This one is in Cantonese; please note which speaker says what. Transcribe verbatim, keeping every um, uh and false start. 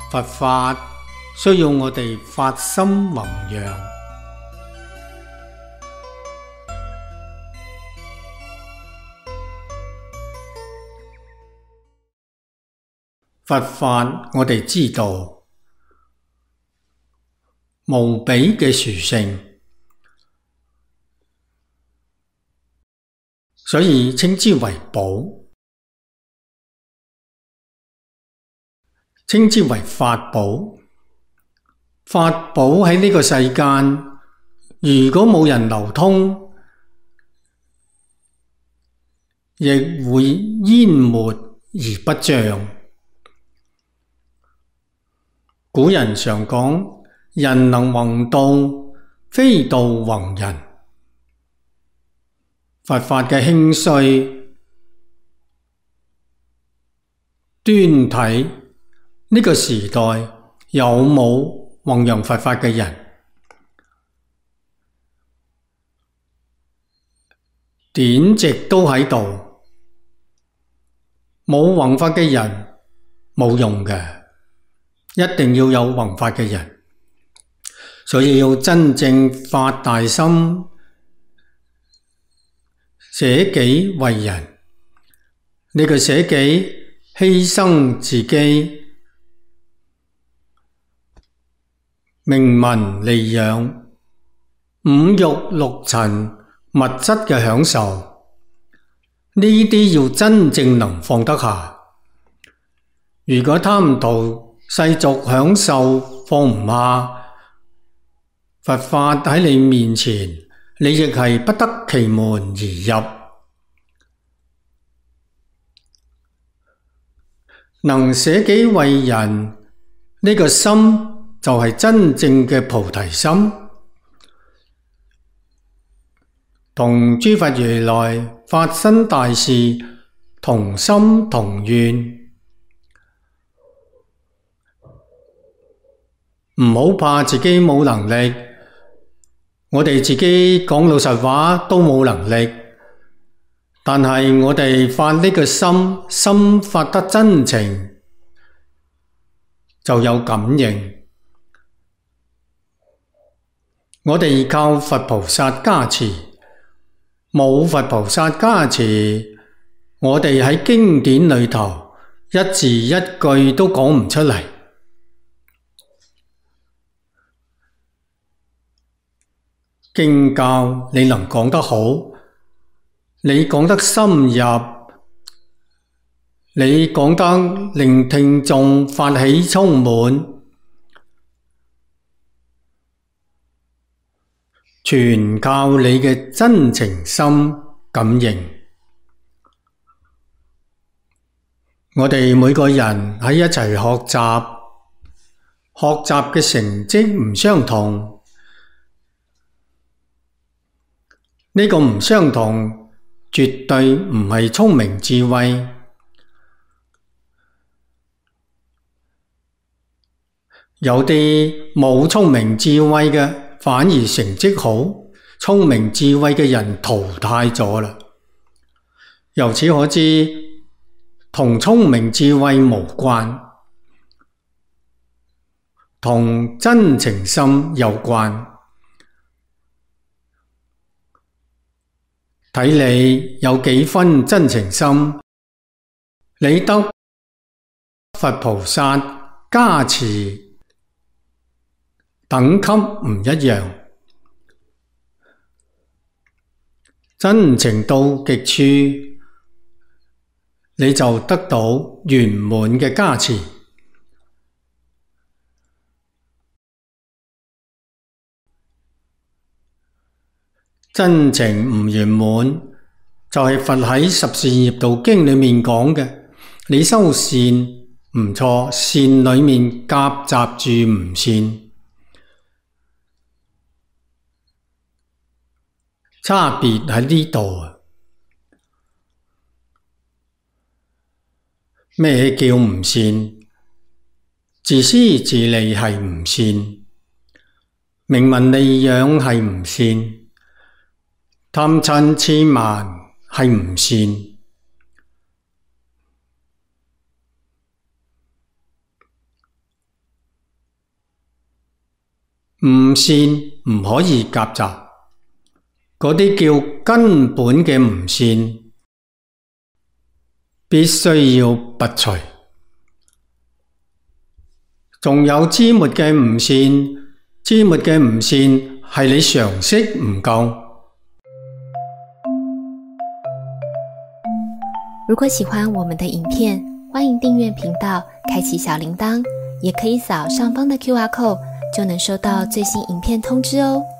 Speaker 1: 佛法需要我哋發心弘揚。佛法我哋知道無比嘅殊勝，所以稱之為寶，稱之為法寶。法寶喺呢個世間，如果冇人流通，亦會淹沒而不彰。古人常講，人能弘道，非道弘人。佛法嘅興衰端睇呢個時代有冇弘揚佛法嘅人？典籍都喺度，冇弘法嘅人冇用嘅。一定要有弘法嘅人，所以要真正發大心，捨己為人。呢個捨己，犧牲自己，名聞利養，五欲六塵物質嘅享受，呢啲要真正能放得下。如果貪圖世俗享受放唔下，佛法喺你面前，你亦係不得其門而入。能捨己為人，呢個心就係真正嘅菩提心，同諸佛如來發生大事同心同願。唔好怕自己冇能力，我哋自己講老實話都冇能力，但係我哋發呢個心，心發得真情，就有感應。我哋依靠佛菩薩加持，冇佛菩薩加持，我哋喺經典裏頭一字一句都講唔出嚟。經教你能講得好，你講得深入，你講得令聽眾發起充滿，全靠你嘅真情心感應。我哋每個人喺一齊學習，學習嘅成績唔相同。呢個唔相同，絕對唔係聰明智慧。有啲冇聰明智慧嘅，反而成績好，聰明智慧嘅人淘汰咗啦。由此可知，同聰明智慧無關，同真情心有關。睇你有幾分真情心，你得佛菩薩加持，等級唔一樣。真情到極處，你就得到圓滿嘅加持。真情唔圓滿，就係佛喺十善業道經裏面講嘅，你修善唔錯，善裏面夾雜住唔善，差別喺呢度啊！咩叫唔善？自私自利係唔善，名聞利養係唔善，貪嗔癡慢係唔善。 唔善唔可以夾雜，嗰啲叫根本嘅唔善，必須要拔除。仲有枝末嘅唔善，枝末嘅唔善係你常識唔夠。
Speaker 2: 如果喜歡我們的影片，歡迎訂閱頻道，開啟小鈴鐺，也可以掃上方的 Q R code，就能收到最新影片通知哦。